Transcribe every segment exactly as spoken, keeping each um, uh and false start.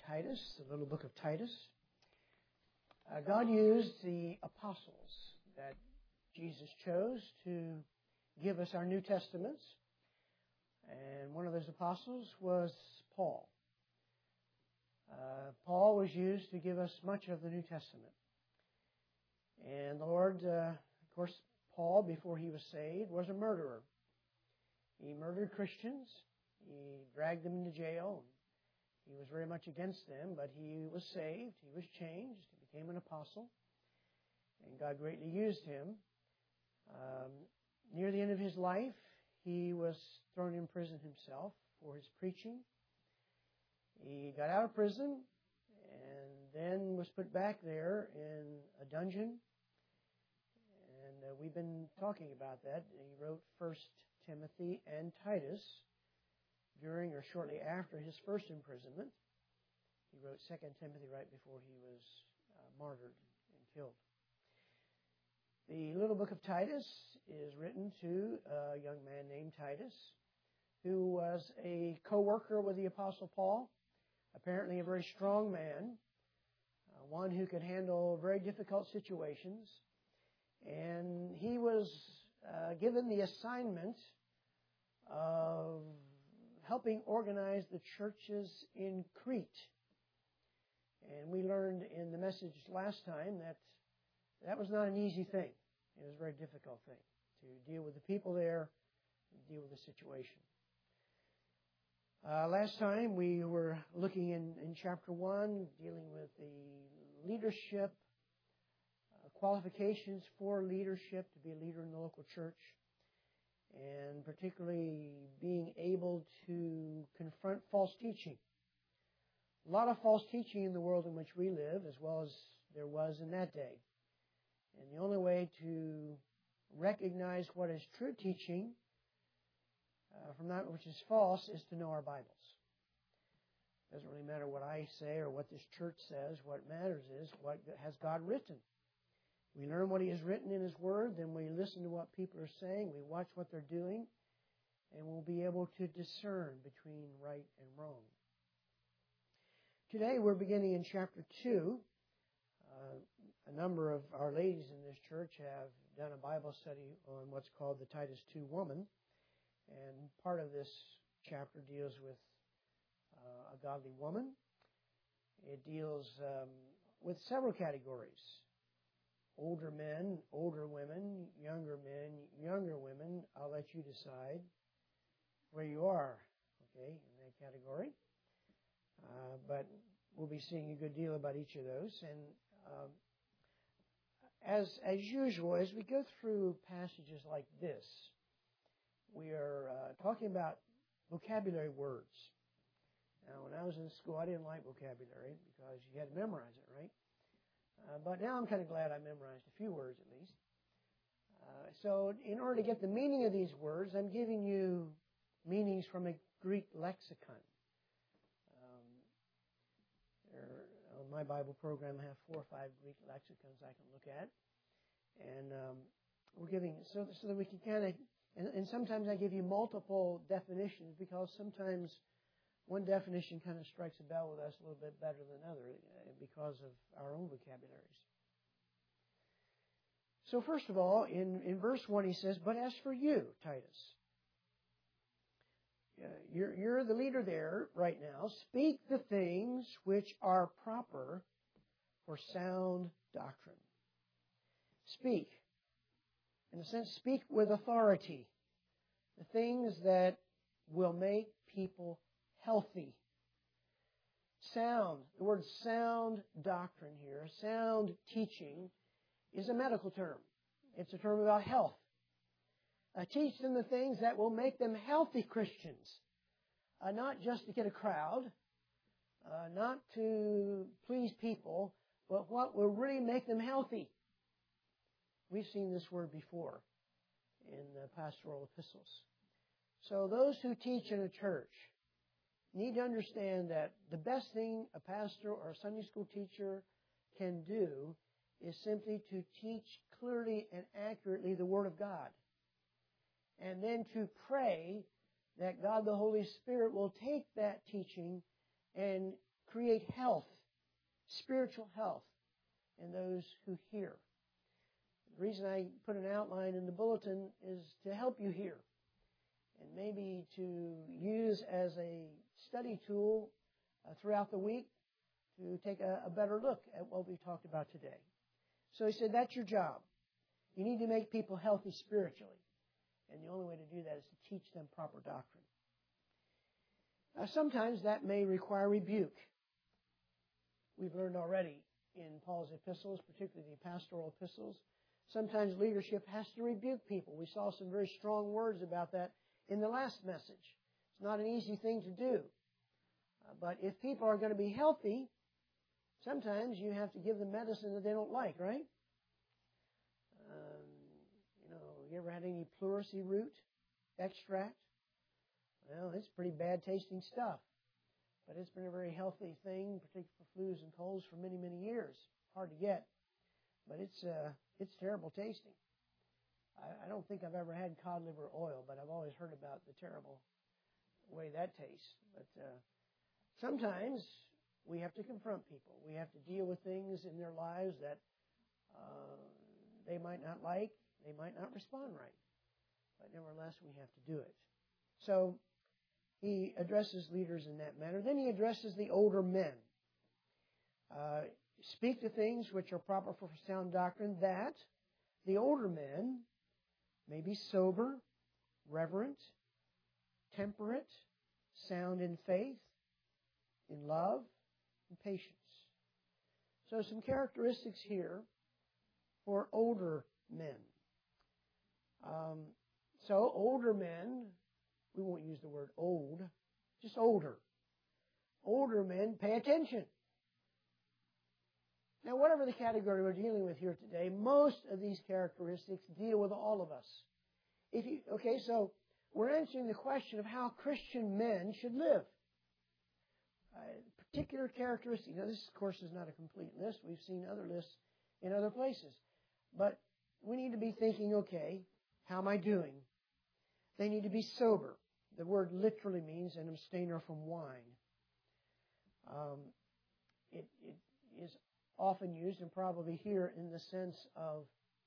Titus, the little book of Titus. Uh, God used the apostles that Jesus chose to give us our New Testaments. And one of those apostles was Paul. Uh, Paul was used to give us much of the New Testament. And the Lord, uh, of course, Paul, before he was saved, was a murderer. He murdered Christians. He dragged them into jail. He was very much against them, but he was saved. He was changed. He became an apostle. And God greatly used him. Um, near the end of his life, he was thrown in prison himself for his preaching. He got out of prison and then was put back there in a dungeon. And uh, we've been talking about that. He wrote First Timothy and Titus during or shortly after his first imprisonment. He wrote Second Timothy right before he was uh, martyred and killed. The little book of Titus is written to a young man named Titus, who was a co-worker with the Apostle Paul, apparently a very strong man, uh, one who could handle very difficult situations. And he was uh, given the assignment of helping organize the churches in Crete. And we learned in the message last time that that was not an easy thing. It was a very difficult thing to deal with the people there and deal with the situation. Uh, last time we were looking in, in chapter one, dealing with the leadership, uh, qualifications for leadership, to be a leader in the local church, and particularly being able to confront false teaching. A lot of false teaching in the world in which we live, as well as there was in that day. And the only way to recognize what is true teaching uh, from that which is false is to know our Bibles. It doesn't really matter what I say or what this church says. What matters is what has God written. We learn what He has written in His Word, then we listen to what people are saying, we watch what they're doing, and we'll be able to discern between right and wrong. Today we're beginning in chapter two. Uh, a number of our ladies in this church have done a Bible study on what's called the Titus two woman, and part of this chapter deals with uh, a godly woman. It deals um, with several categories. Older men, older women, younger men, younger women. I'll let you decide where you are, okay, in that category. Uh, but we'll be seeing a good deal about each of those. And um, as as usual, as we go through passages like this, we are uh, talking about vocabulary words. Now, when I was in school, I didn't like vocabulary because you had to memorize it, right? Uh, but now I'm kind of glad I memorized a few words at least. Uh, so in order to get the meaning of these words, I'm giving you meanings from a Greek lexicon. Um, there, on my Bible program, I have four or five Greek lexicons I can look at. And um, we're giving, so, so that we can kind of, and, and sometimes I give you multiple definitions because sometimes one definition kind of strikes a bell with us a little bit better than another because of our own vocabularies. So first of all, in, in verse one he says, "But as for you, Titus," uh, you're, you're the leader there right now, "speak the things which are proper for sound doctrine." Speak. In a sense, speak with authority. The things that will make people healthy. Sound. The word sound doctrine here, sound teaching, is a medical term. It's a term about health. Uh, teach them the things that will make them healthy Christians. Uh, not just to get a crowd, uh, not to please people, but what will really make them healthy. We've seen this word before in the pastoral epistles. So those who teach in a church need to understand that the best thing a pastor or a Sunday school teacher can do is simply to teach clearly and accurately the Word of God. And then to pray that God the Holy Spirit will take that teaching and create health spiritual health in those who hear. The reason I put an outline in the bulletin is to help you hear and maybe to use as a study tool uh, throughout the week to take a, a better look at what we talked about today. So he said, that's your job. You need to make people healthy spiritually. And the only way to do that is to teach them proper doctrine. Now, sometimes that may require rebuke. We've learned already in Paul's epistles, particularly the pastoral epistles, sometimes leadership has to rebuke people. We saw some very strong words about that in the last message. It's not an easy thing to do. Uh, but if people are going to be healthy, sometimes you have to give them medicine that they don't like, right? Um, you know, you ever had any pleurisy root extract? Well, it's pretty bad tasting stuff. But it's been a very healthy thing, particularly for flus and colds, for many, many years. Hard to get, but it's uh, it's terrible tasting. I, I don't think I've ever had cod liver oil, but I've always heard about the terrible way that tastes. But uh, sometimes we have to confront people. We have to deal with things in their lives that uh, they might not like, they might not respond right. But nevertheless, we have to do it. So he addresses leaders in that manner. Then he addresses the older men. Uh, speak to things which are proper for sound doctrine, that the older men may be sober, reverent, temperate, sound in faith, in love, and patience. So some characteristics here for older men. Um, so older men, we won't use the word old, just older. Older men pay attention. Now, whatever the category we're dealing with here today, most of these characteristics deal with all of us. If you, okay, so we're answering the question of how Christian men should live. Uh, particular characteristics. Now, this, of course, is not a complete list. We've seen other lists in other places. But we need to be thinking, okay, how am I doing? They need to be sober. The word literally means an abstainer from wine. Um, it, it is often used, and probably here, in the sense of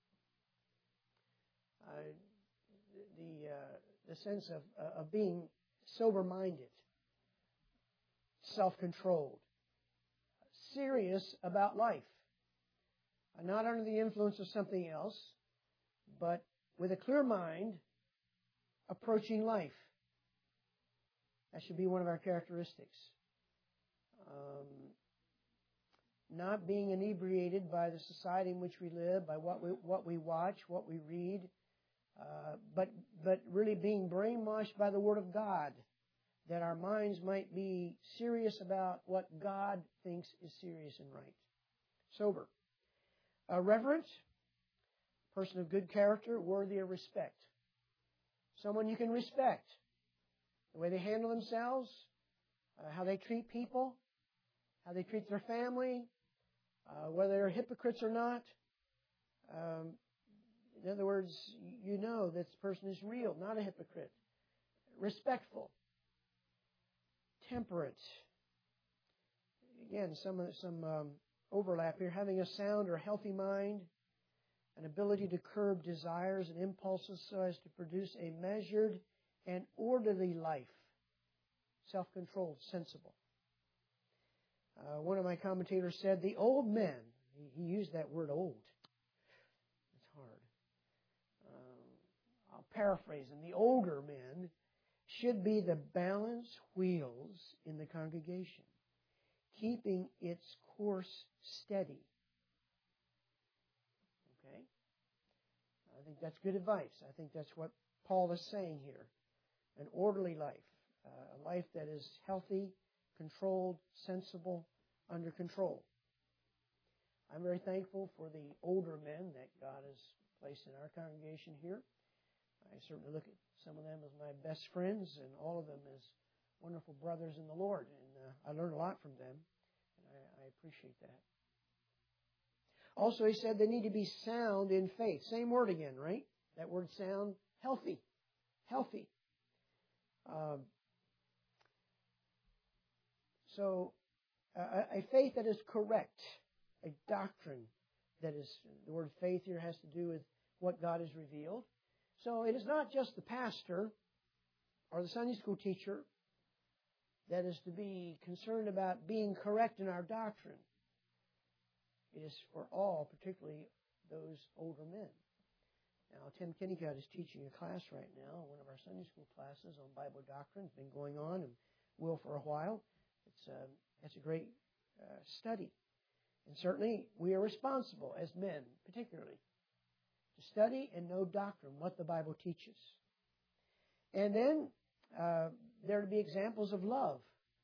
uh, the uh, the sense of uh, of being sober-minded, self-controlled, serious about life, uh, not under the influence of something else, but with a clear mind, approaching life. That should be one of our characteristics. Um, not being inebriated by the society in which we live, by what we what we watch, what we read, uh, but but really being brainwashed by the Word of God, that our minds might be serious about what God thinks is serious and right. Sober. Uh, reverent, person of good character, worthy of respect. Someone you can respect. The way they handle themselves, uh, how they treat people, how they treat their family, uh, whether they're hypocrites or not. Um, in other words, you know that this person is real, not a hypocrite. Respectful. Temperate. Again, some some um, overlap here. Having a sound or healthy mind, an ability to curb desires and impulses so as to produce a measured and orderly life. Self-controlled, sensible. Uh, one of my commentators said, the old men, he, he used that word old. It's hard. Uh, I'll paraphrase him. The older men should be the balance wheels in the congregation, keeping its course steady. Okay? I think that's good advice. I think that's what Paul is saying here. An orderly life, uh, a life that is healthy, controlled, sensible, under control. I'm very thankful for the older men that God has placed in our congregation here. I certainly look at some of them as my best friends and all of them as wonderful brothers in the Lord. And uh, I learn a lot from them, and I, I appreciate that. Also, he said they need to be sound in faith. Same word again, right? That word sound, healthy. Healthy. Um, so, a, a faith that is correct, a doctrine that is, the word faith here has to do with what God has revealed. So it is not just the pastor or the Sunday school teacher that is to be concerned about being correct in our doctrine. It is for all, particularly those older men. Now, Tim Kennicott is teaching a class right now, one of our Sunday school classes on Bible doctrine. It's been going on and will for a while. It's a, it's a great uh, study. And certainly, we are responsible as men, particularly, to study and know doctrine, what the Bible teaches. And then, uh, there are to be examples of love.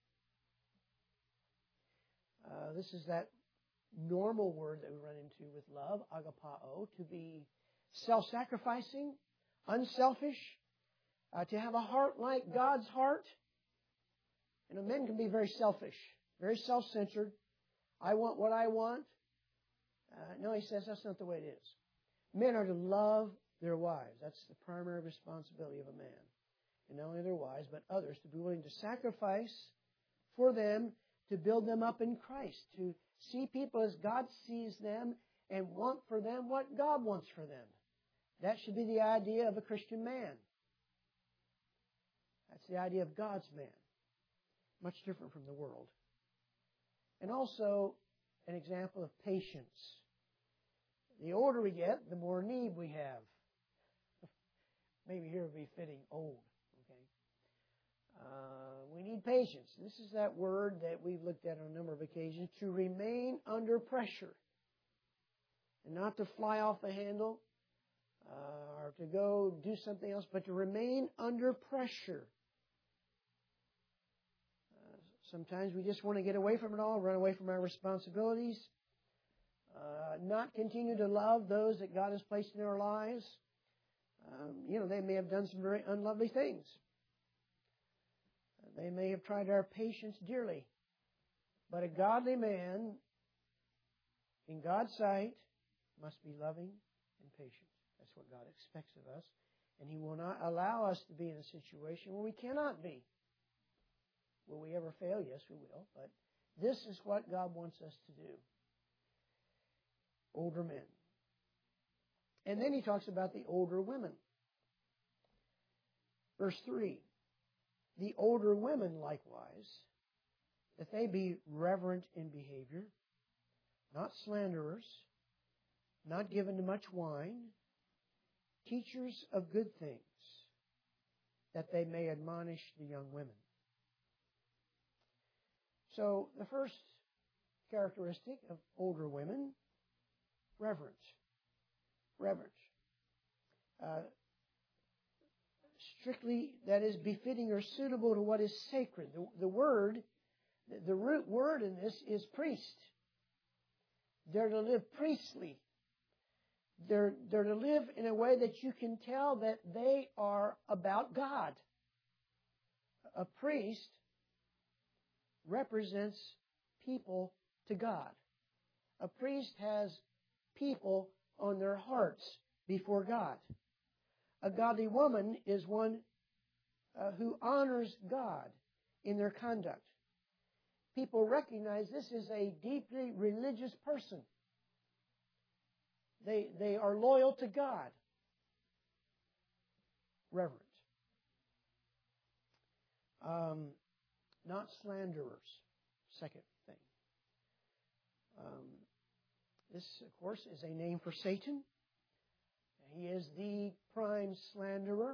Uh, this is that normal word that we run into with love, agapao, to be self-sacrificing, unselfish, uh, to have a heart like God's heart. You know, men can be very selfish, very self-centered. I want what I want. Uh, no, he says that's not the way it is. Men are to love their wives. That's the primary responsibility of a man. And not only their wives, but others, to be willing to sacrifice for them, to build them up in Christ, to see people as God sees them and want for them what God wants for them. That should be the idea of a Christian man. That's the idea of God's man. Much different from the world. And also an example of patience. The older we get, the more need we have. Maybe here would be fitting old. Okay, uh, we need patience. This is that word that we've looked at on a number of occasions, to remain under pressure. And not to fly off the handle uh, or to go do something else, but to remain under pressure. Uh, sometimes we just want to get away from it all, run away from our responsibilities, uh, not continue to love those that God has placed in our lives. Um, you know, they may have done some very unlovely things. They may have tried our patience dearly. But a godly man, in God's sight, must be loving and patient. That's what God expects of us. And He will not allow us to be in a situation where we cannot be. Will we ever fail? Yes, we will. But this is what God wants us to do. Older men. And then He talks about the older women. Verse three. The older women likewise, that they be reverent in behavior, not slanderers, not given to much wine, teachers of good things, that they may admonish the young women. So the first characteristic of older women, reverence. Reverence. Uh, strictly, that is befitting or suitable to what is sacred. The, the word, the, the root word in this is priest. They're to live priestly. They're, they're to live in a way that you can tell that they are about God. A priest represents people to God. A priest has people on their hearts before God. A godly woman is one uh, who honors God in their conduct. People recognize this is a deeply religious person. They, they are loyal to God. Reverent. Um, not slanderers. Second thing. Um, this, of course, is a name for Satan. He is the prime slanderer.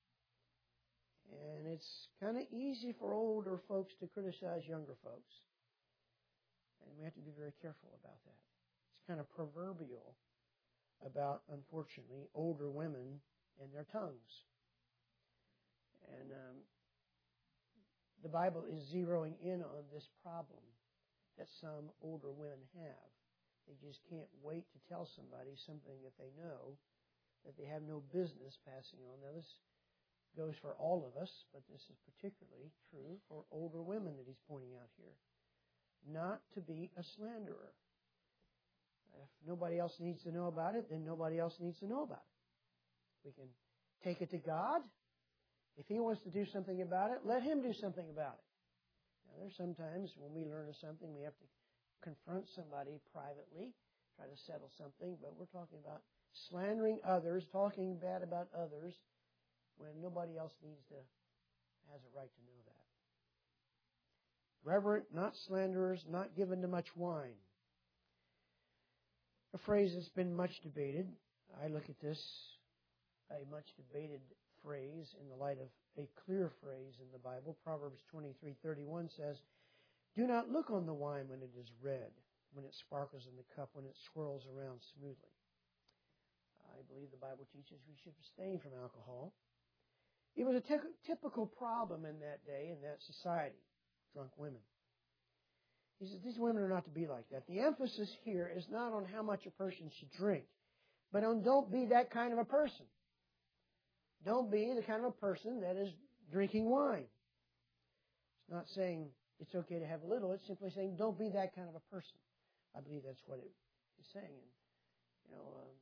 And it's kind of easy for older folks to criticize younger folks. And we have to be very careful about that. It's kind of proverbial about, unfortunately, older women and their tongues. And um, the Bible is zeroing in on this problem that some older women have. They just can't wait to tell somebody something that they know that they have no business passing on. Now, this goes for all of us, but this is particularly true for older women that he's pointing out here. Not to be a slanderer. If nobody else needs to know about it, then nobody else needs to know about it. We can take it to God. If He wants to do something about it, let Him do something about it. Now, there's sometimes when we learn of something, we have to confront somebody privately, try to settle something, but we're talking about slandering others, talking bad about others, when nobody else needs to, has a right to know that. Reverent, not slanderers, not given to much wine. A phrase that's been much debated. I look at this, a much debated phrase in the light of a clear phrase in the Bible. Proverbs twenty-three thirty-one says, "Do not look on the wine when it is red, when it sparkles in the cup, when it swirls around smoothly." I believe the Bible teaches we should abstain from alcohol. It was a t- typical problem in that day, in that society, drunk women. He says these women are not to be like that. The emphasis here is not on how much a person should drink, but on don't be that kind of a person. Don't be the kind of a person that is drinking wine. It's not saying it's okay to have a little. It's simply saying don't be that kind of a person. I believe that's what it is saying. And, you know, um,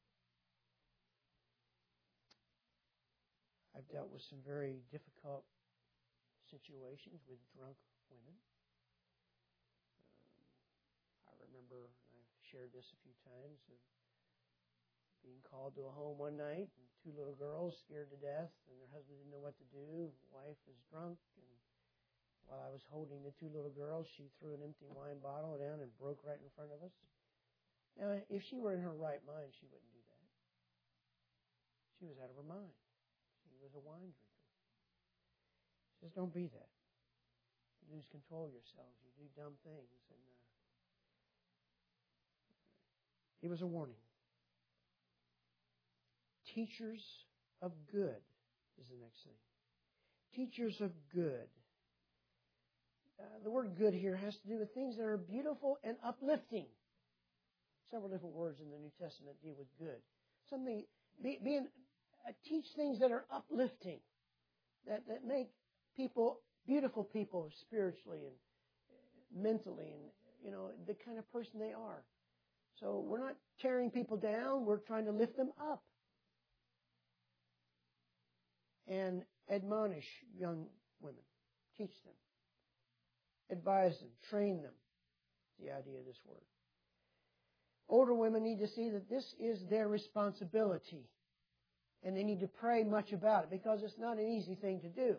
I've dealt with some very difficult situations with drunk women. Um, I remember, and I've shared this a few times, of being called to a home one night, and two little girls scared to death, and their husband didn't know what to do. The wife was drunk, and while I was holding the two little girls, she threw an empty wine bottle down and broke right in front of us. Now, if she were in her right mind, she wouldn't do that. She was out of her mind. She was a wine drinker. He says, don't be that. You lose control of yourselves. You do dumb things. And uh, it was a warning. Teachers of good is the next thing. Teachers of good. Uh, the word good here has to do with things that are beautiful and uplifting. Several different words in the New Testament deal with good. Something, be, being, uh, teach things that are uplifting, that, that make people, beautiful people spiritually and mentally, and, you know, the kind of person they are. So we're not tearing people down, we're trying to lift them up. And admonish young women. Teach them. Advise them. Train them. The idea of this word. Older women need to see that this is their responsibility. And they need to pray much about it because it's not an easy thing to do.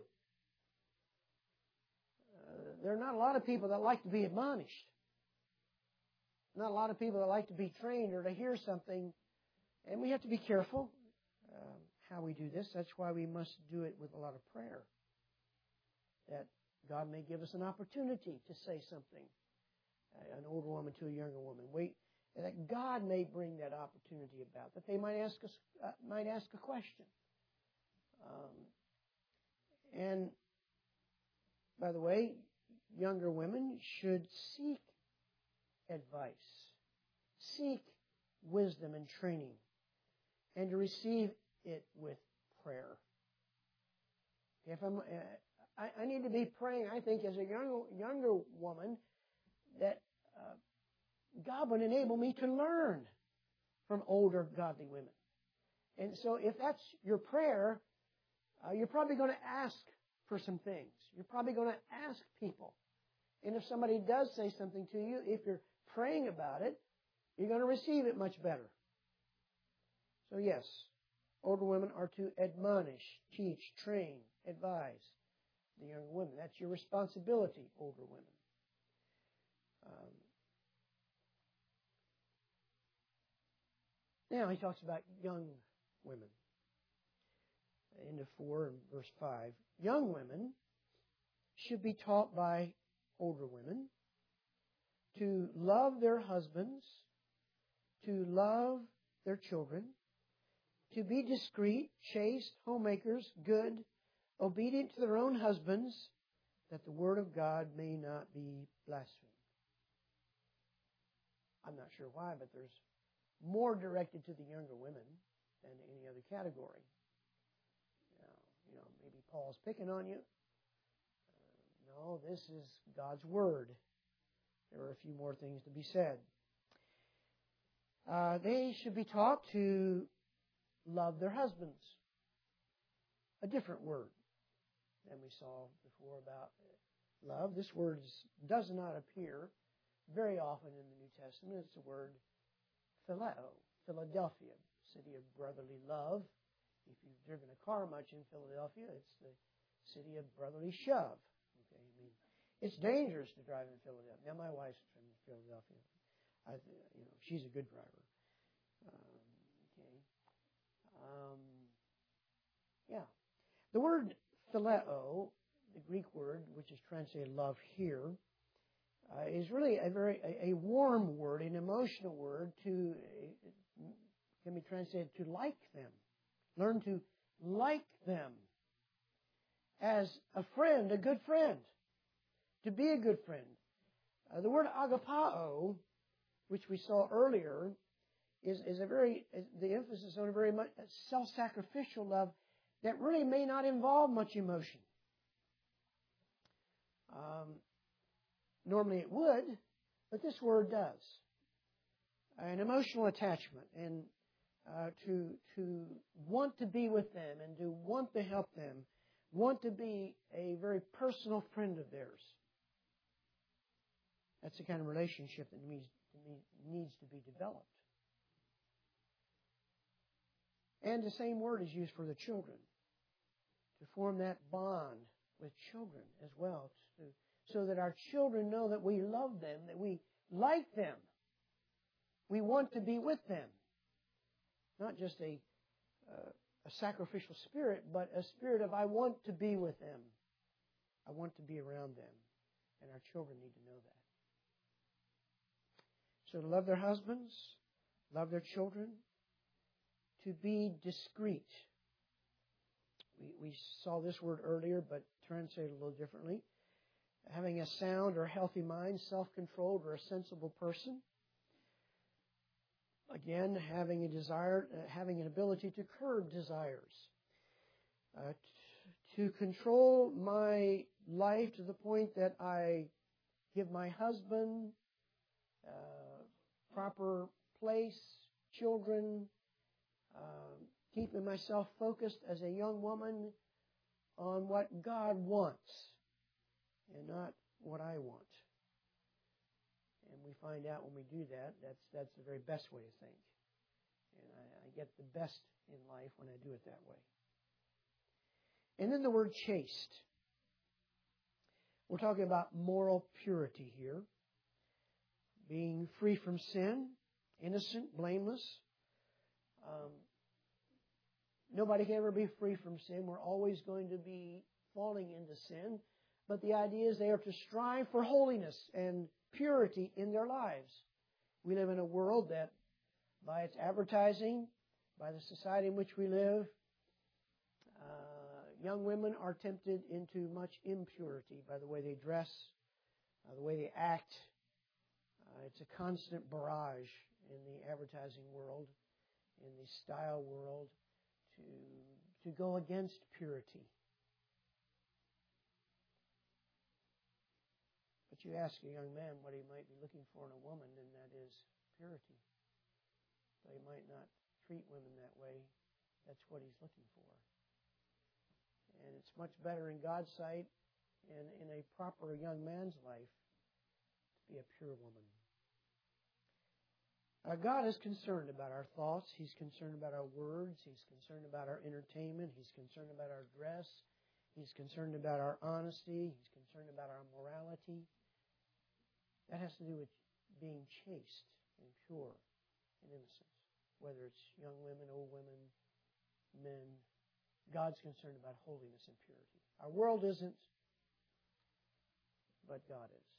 Uh, there are not a lot of people that like to be admonished. Not a lot of people that like to be trained or to hear something. And we have to be careful um, how we do this. That's why we must do it with a lot of prayer. That God may give us an opportunity to say something. Uh, an older woman to a younger woman. Wait, that God may bring that opportunity about. That they might ask us, uh, might ask a question. Um, and by the way, younger women should seek advice, seek wisdom and training, and to receive it with prayer. If I'm, uh, I, I need to be praying, I think, as a young, younger woman, that uh, God would enable me to learn from older godly women. And so if that's your prayer, uh, you're probably going to ask for some things. You're probably going to ask people. And if somebody does say something to you, if you're praying about it, you're going to receive it much better. So yes, older women are to admonish, teach, train, advise the younger women. That's your responsibility, older women. Um, now he talks about young women. End of four and verse five. Young women should be taught by older women to love their husbands, to love their children, to be discreet, chaste, homemakers, good, obedient to their own husbands, that the word of God may not be blasphemed. I'm not sure why, but there's more directed to the younger women than any other category. Now, you know, maybe Paul's picking on you. Uh, no, this is God's word. There are a few more things to be said. Uh, they should be taught to love their husbands. A different word than we saw before about love. This word does not appear very often in the New Testament. It's the word phileo, Philadelphia, city of brotherly love. If you've driven a car much in Philadelphia, it's the city of brotherly shove. Okay, I mean, it's dangerous to drive in Philadelphia. Now, my wife's from Philadelphia. I, you know, she's a good driver. Um, okay. Um, yeah. The word phileo, the Greek word, which is translated love here, uh, is really a very a, a warm word, an emotional word. To uh, can be translated to like them. Learn to like them as a friend, a good friend. To be a good friend. Uh, the word agapao, which we saw earlier, is, is a very, is the emphasis on a very much self-sacrificial love that really may not involve much emotion. Um, normally it would, but this word does. An emotional attachment and uh, to to want to be with them and to want to help them, want to be a very personal friend of theirs. That's the kind of relationship that needs, needs to be developed. And the same word is used for the children. To form that bond with children as well. To, so that our children know that we love them, that we like them. We want to be with them. Not just a, uh, a sacrificial spirit, but a spirit of I want to be with them. I want to be around them. And our children need to know that. So to love their husbands, love their children, to be discreet. We, we saw this word earlier, but translated a little differently. Having a sound or healthy mind, self-controlled or a sensible person. Again, having a desire, uh, having an ability to curb desires. Uh, t- to control my life to the point that I give my husband uh, proper place, children, uh, keeping myself focused as a young woman on what God wants and not what I want. And we find out when we do that, that's that's the very best way to think. And I, I get the best in life when I do it that way. And then the word chaste. We're talking about moral purity here. Being free from sin, innocent, blameless. Um, nobody can ever be free from sin. We're always going to be falling into sin. But the idea is they are to strive for holiness and purity in their lives. We live in a world that, by its advertising, by the society in which we live, uh, young women are tempted into much impurity by the way they dress, uh, the way they act. Uh, it's a constant barrage in the advertising world, in the style world, to, to go against purity. But you ask a young man what he might be looking for in a woman, and that is purity. Though he might not treat women that way, that's what he's looking for. And it's much better in God's sight and in a proper young man's life to be a pure woman. Uh, God is concerned about our thoughts. He's concerned about our words. He's concerned about our entertainment. He's concerned about our dress. He's concerned about our honesty. He's concerned about our morality. That has to do with being chaste and pure and innocent. Whether it's young women, old women, men, God's concerned about holiness and purity. Our world isn't, but God is.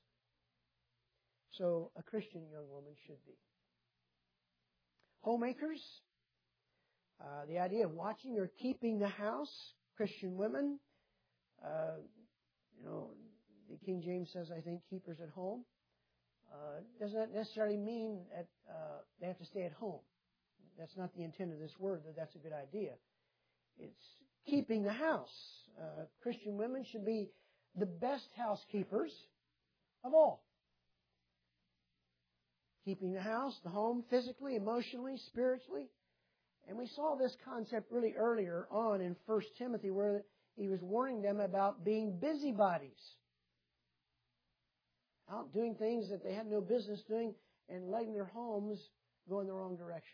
So a Christian young woman should be. Homemakers, uh, the idea of watching or keeping the house, Christian women, uh, you know, the King James says, I think, keepers at home. Uh, does not necessarily mean that uh, they have to stay at home. That's not the intent of this word, that that's a good idea. It's keeping the house. Uh, Christian women should be the best housekeepers of all. Keeping the house, the home, physically, emotionally, spiritually. And we saw this concept really earlier on in First Timothy, where he was warning them about being busybodies. out doing things that they had no business doing and letting their homes go in the wrong direction.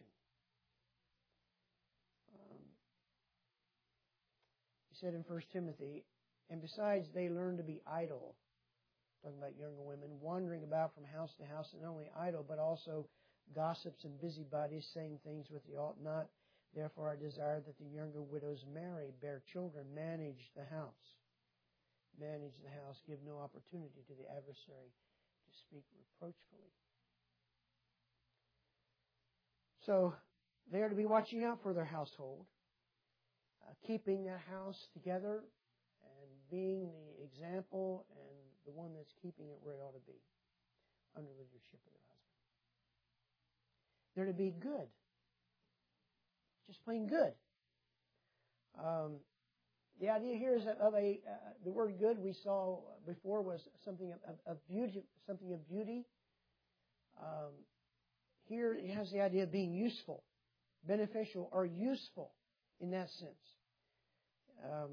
Um, he said in First Timothy, and besides, they learn to be idle. Talking about younger women, wandering about from house to house, and not only idle, but also gossips and busybodies, saying things which they ought not. Therefore, I desire that the younger widows marry, bear children, manage the house. Manage the house, give no opportunity to the adversary to speak reproachfully. So, they are to be watching out for their household, uh, keeping that house together, and being the example and the one that's keeping it where it ought to be, under the leadership of their husband. They're to be good. Just plain good. Um, the idea here is of a uh, the word "good" we saw before was something of, of, of beauty, something of beauty. Um, here it has the idea of being useful, beneficial, or useful in that sense. Um,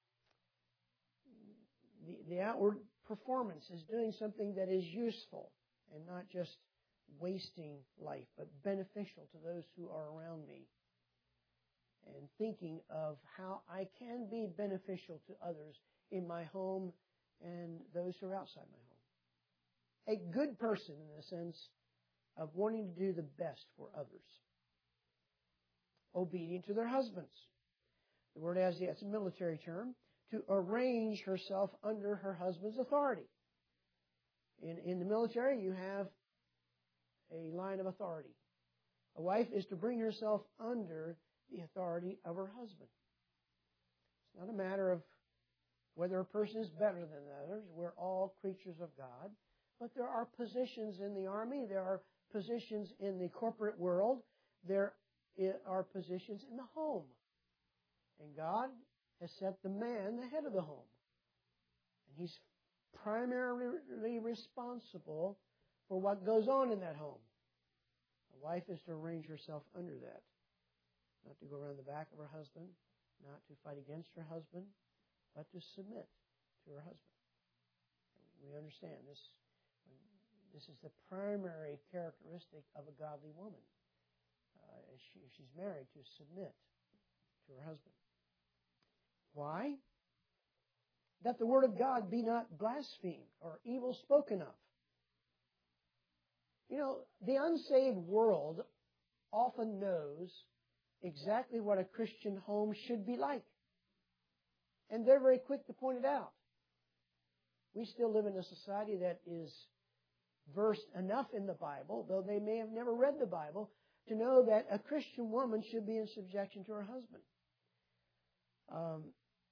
the, the outward performance is doing something that is useful and not just wasting life, but beneficial to those who are around me. And thinking of how I can be beneficial to others in my home and those who are outside my home. A good person in the sense of wanting to do the best for others. Obedient to their husbands. The word has, it's a military term, to arrange herself under her husband's authority. In, in the military, you have a line of authority. A wife is to bring herself under the authority of her husband. It's not a matter of whether a person is better than others. We're all creatures of God. But there are positions in the army. There are positions in the corporate world. There are positions in the home. And God has set the man the head of the home. And he's primarily responsible for what goes on in that home. The wife is to arrange herself under that. Not to go around the back of her husband, not to fight against her husband, but to submit to her husband. We understand this. This is the primary characteristic of a godly woman. Uh, if, she, if she's married, to submit to her husband. Why? That the word of God be not blasphemed or evil spoken of. You know, the unsaved world often knows exactly what a Christian home should be like. And they're very quick to point it out. We still live in a society that is versed enough in the Bible, though they may have never read the Bible, to know that a Christian woman should be in subjection to her husband. Um,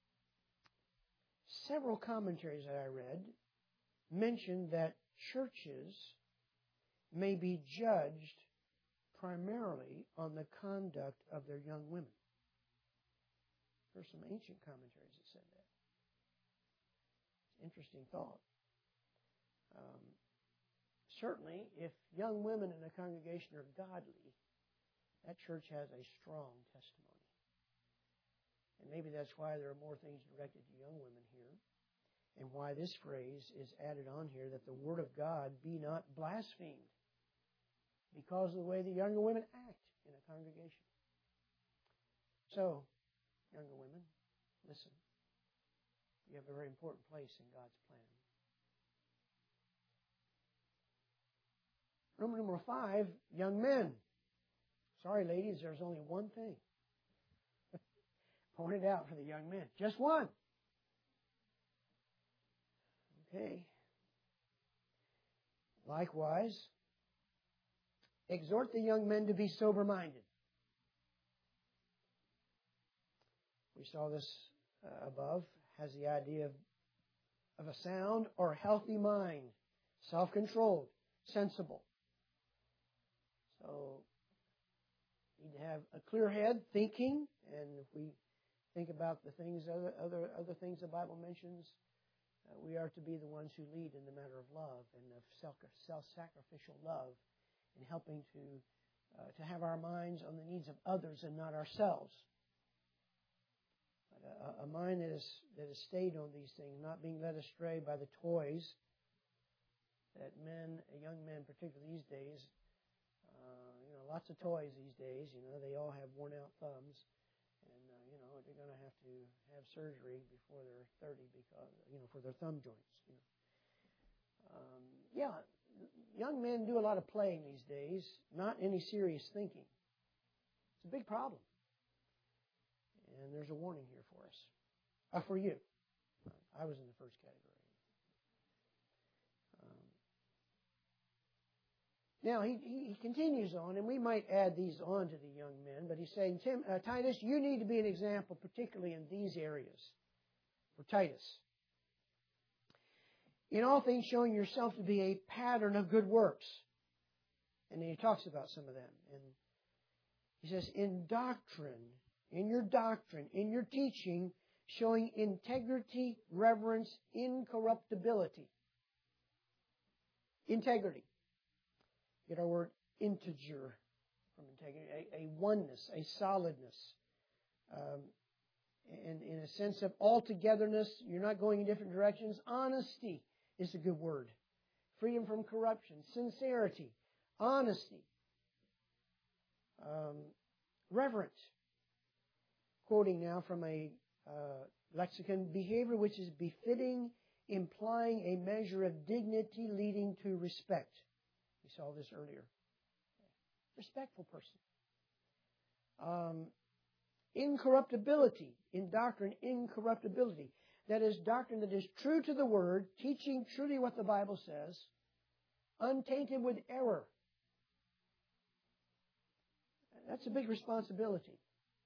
several commentaries that I read mentioned that churches may be judged primarily on the conduct of their young women. There are some ancient commentaries that said that. It's an interesting thought. Um, certainly, if young women in a congregation are godly, that church has a strong testimony. And maybe that's why there are more things directed to young women here, and why this phrase is added on here, that the word of God be not blasphemed, because of the way the younger women act in a congregation. So, younger women, listen. You have a very important place in God's plan. Roman number five, young men. Sorry, ladies, there's only one thing pointed out for the young men. Just one. Okay. Likewise, exhort the young men to be sober-minded. We saw this uh, above, has the idea of, of a sound or healthy mind, self-controlled, sensible. So, we need to have a clear head, thinking, and if we think about the things, other other, other things the Bible mentions, uh, we are to be the ones who lead in the matter of love and of self, self-sacrificial love, in helping to uh, to have our minds on the needs of others and not ourselves. But a, a mind that is that is stayed on these things, not being led astray by the toys that men, young men particularly these days, uh, you know, lots of toys these days. You know, they all have worn out thumbs, and uh, you know they're going to have to have surgery before they're thirty because you know for their thumb joints. You know, um, yeah, young men do a lot of playing these days, not any serious thinking. It's a big problem, and there's a warning here for us, uh, for you. I was in the first category. Um, now, he, he continues on, and we might add these on to the young men, but he's saying, Tim, uh, Titus, you need to be an example, particularly in these areas, for Titus. In all things, showing yourself to be a pattern of good works. And then he talks about some of them. And he says, in doctrine, in your doctrine, in your teaching, showing integrity, reverence, incorruptibility. Integrity. Get our word integer from integrity. A, a oneness, a solidness. Um, and in a sense of altogether-ness, you're not going in different directions. Honesty is a good word. Freedom from corruption. Sincerity. Honesty. Um, reverence. Quoting now from a uh, lexicon, behavior which is befitting, implying a measure of dignity leading to respect. We saw this earlier. Respectful person. Um, incorruptibility. In doctrine, incorruptibility. That is doctrine that is true to the Word, teaching truly what the Bible says, untainted with error. That's a big responsibility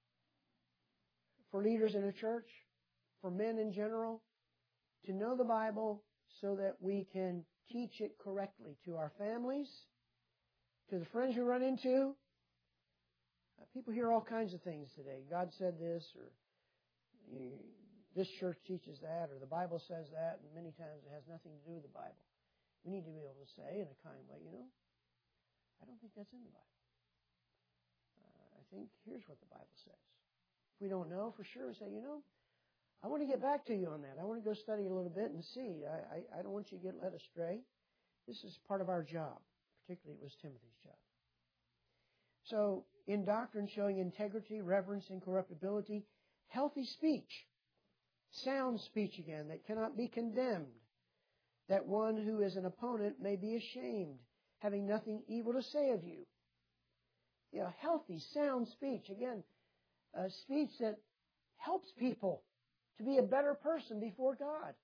for leaders in a church, for men in general, to know the Bible so that we can teach it correctly to our families, to the friends we run into. Uh, people hear all kinds of things today. God said this, or you know, this church teaches that, or the Bible says that, and many times it has nothing to do with the Bible. We need to be able to say in a kind way, you know, I don't think that's in the Bible. Uh, I think here's what the Bible says. If we don't know for sure, say, you know, I want to get back to you on that. I want to go study a little bit and see. I, I, I don't want you to get led astray. This is part of our job. Particularly, it was Timothy's job. So, in doctrine, showing integrity, reverence, incorruptibility, healthy speech, sound speech again, that cannot be condemned, that one who is an opponent may be ashamed, having nothing evil to say of you. You know, healthy, sound speech. Again, a speech that helps people to be a better person before God.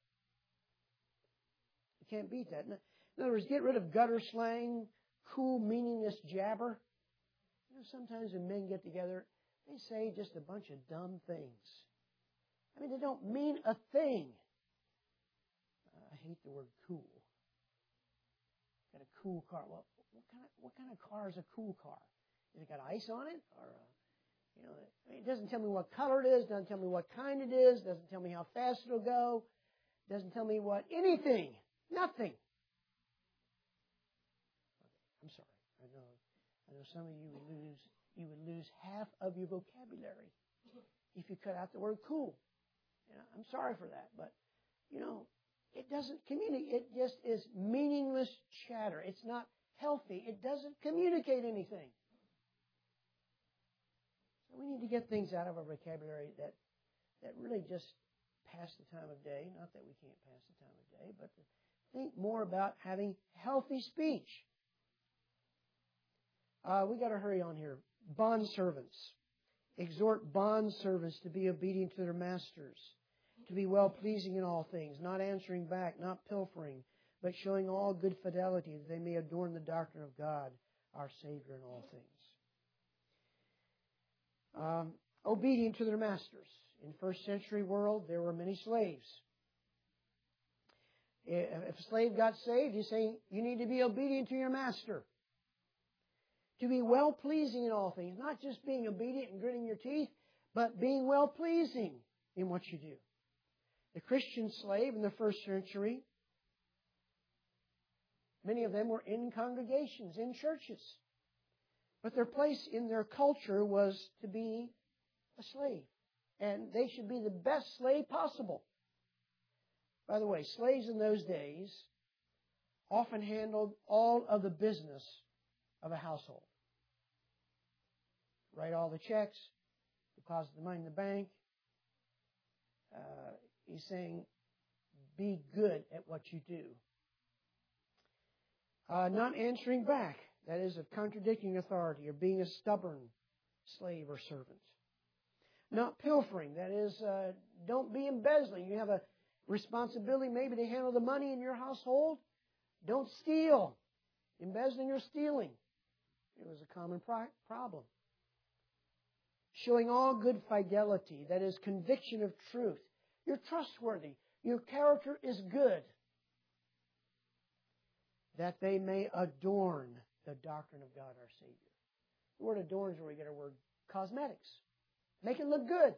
You can't beat that. In other words, get rid of gutter slang, cool, meaningless jabber. You know, sometimes when men get together, they say just a bunch of dumb things. I mean, they don't mean a thing. Uh, I hate the word cool. Got a cool car. Well, what kind of what kind of car is a cool car? Has it got ice on it, or uh, you know, it doesn't tell me what color it is. Doesn't tell me what kind it is. Doesn't tell me how fast it'll go. Doesn't tell me what anything. Nothing. I'm sorry. I know. I know some of you would lose. You would lose half of your vocabulary if you cut out the word cool. You know, I'm sorry for that, but you know, it doesn't communicate. It just is meaningless chatter. It's not healthy. It doesn't communicate anything. So we need to get things out of our vocabulary that that really just pass the time of day. Not that we can't pass the time of day, but to think more about having healthy speech. Uh, we got to hurry on here. Bond servants. Exhort bond servants to be obedient to their masters, to be well-pleasing in all things, not answering back, not pilfering, but showing all good fidelity, that they may adorn the doctrine of God, our Savior, in all things. Um, obedient to their masters. In the first century world, there were many slaves. If a slave got saved, he's saying, you need to be obedient to your master. To be well-pleasing in all things. Not just being obedient and gritting your teeth, but being well-pleasing in what you do. The Christian slave in the first century, many of them were in congregations, in churches. But their place in their culture was to be a slave. And they should be the best slave possible. By the way, slaves in those days often handled all of the business of a household. Write all the checks, deposit the money in the bank. Uh, he's saying, be good at what you do. Uh, not answering back, that is, of contradicting authority or being a stubborn slave or servant. Not pilfering, that is, uh, don't be embezzling. You have a responsibility maybe to handle the money in your household. Don't steal. Embezzling or stealing. It was a common pro- problem. Showing all good fidelity, that is, conviction of truth. You're trustworthy. Your character is good. That they may adorn the doctrine of God our Savior. The word adorn is where we get our word cosmetics. Make it look good.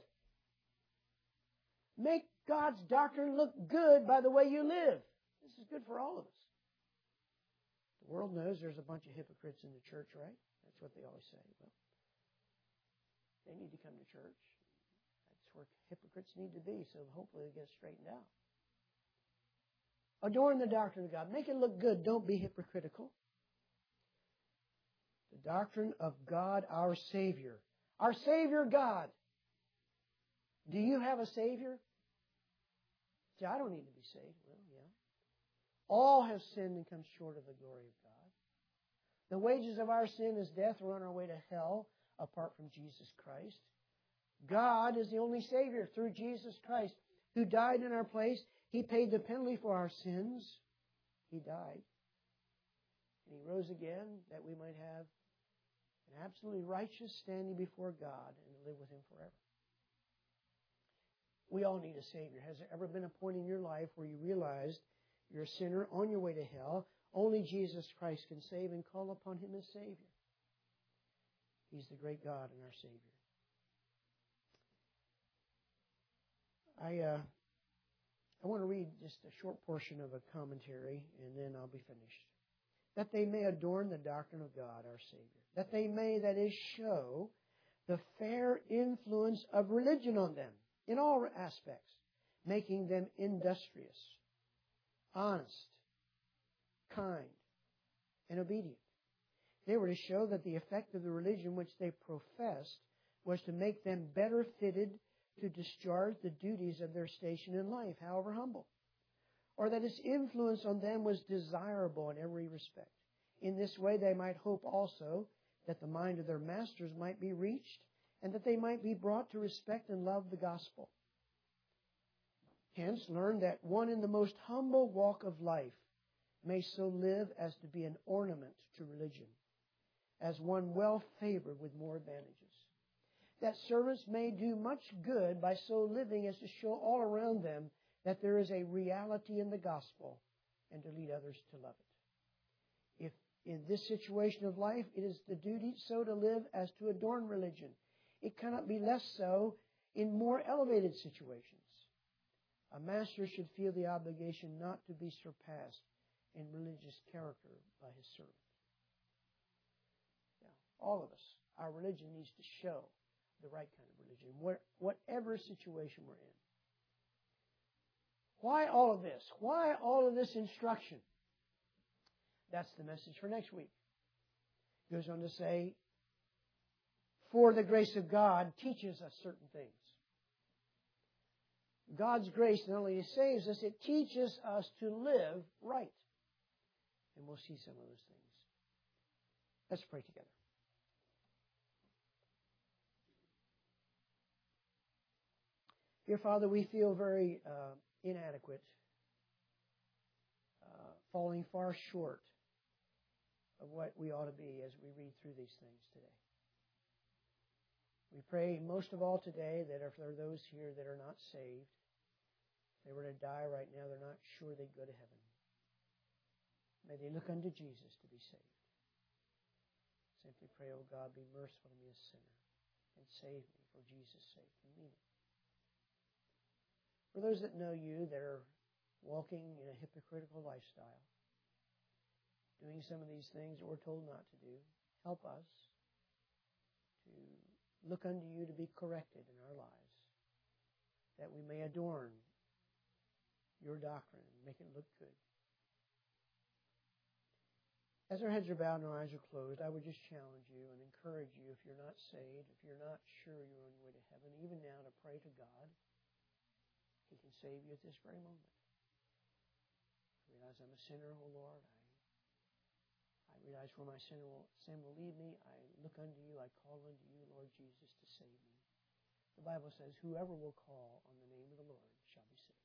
Make God's doctrine look good by the way you live. This is good for all of us. The world knows there's a bunch of hypocrites in the church, right? That's what they always say. Well, they need to come to church. That's where hypocrites need to be, so hopefully they get straightened out. Adorn the doctrine of God. Make it look good. Don't be hypocritical. The doctrine of God, our Savior. Our Savior God. Do you have a Savior? See, I don't need to be saved. Well, yeah. All have sinned and come short of the glory of God. The wages of our sin is death. We're on our way to hell apart from Jesus Christ. God is the only Savior through Jesus Christ, who died in our place. He paid the penalty for our sins. He died. And He rose again that we might have an absolutely righteous standing before God and live with Him forever. We all need a Savior. Has there ever been a point in your life where you realized you're a sinner on your way to hell? Only Jesus Christ can save, and call upon Him as Savior. He's the great God and our Savior. I uh, I want to read just a short portion of a commentary, and then I'll be finished. That they may adorn the doctrine of God, our Savior. That they may, that is, show the fair influence of religion on them in all aspects, making them industrious, honest, kind, and obedient. They were to show that the effect of the religion which they professed was to make them better fitted to discharge the duties of their station in life, however humble, or that its influence on them was desirable in every respect. In this way they might hope also that the mind of their masters might be reached, and that they might be brought to respect and love the gospel. Hence, learn that one in the most humble walk of life may so live as to be an ornament to religion, as one well favored with more advantages. That servants may do much good by so living as to show all around them that there is a reality in the gospel, and to lead others to love it. If in this situation of life it is the duty so to live as to adorn religion, it cannot be less so in more elevated situations. A master should feel the obligation not to be surpassed in religious character by his servant. Now, all of us, our religion needs to show the right kind of religion, where, whatever situation we're in. Why all of this? Why all of this instruction? That's the message for next week. It goes on to say, for the grace of God teaches us certain things. God's grace not only saves us, it teaches us to live right. And we'll see some of those things. Let's pray together. Dear Father, we feel very uh, inadequate, uh, falling far short of what we ought to be as we read through these things today. We pray most of all today that if there are those here that are not saved, if they were to die right now, they're not sure they'd go to heaven. May they look unto Jesus to be saved. Simply pray, oh God, be merciful to me, a sinner, and save me for Jesus' sake. And mean it. For those that know you, that are walking in a hypocritical lifestyle, doing some of these things that we're told not to do, help us to look unto you to be corrected in our lives, that we may adorn your doctrine and make it look good. As our heads are bowed and our eyes are closed, I would just challenge you and encourage you, if you're not saved, if you're not sure you're on your way to heaven, even now to pray to God. He can save you at this very moment. I realize I'm a sinner, O Lord. I, I realize where my sin will, sin will lead me. I look unto you. I call unto you, Lord Jesus, to save me. The Bible says, whoever will call on the name of the Lord shall be saved.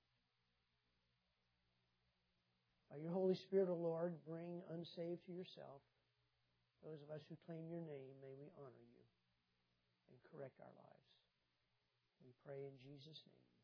By your Holy Spirit, O Lord, bring unsaved to yourself. Those of us who claim your name, may we honor you and correct our lives. We pray in Jesus' name.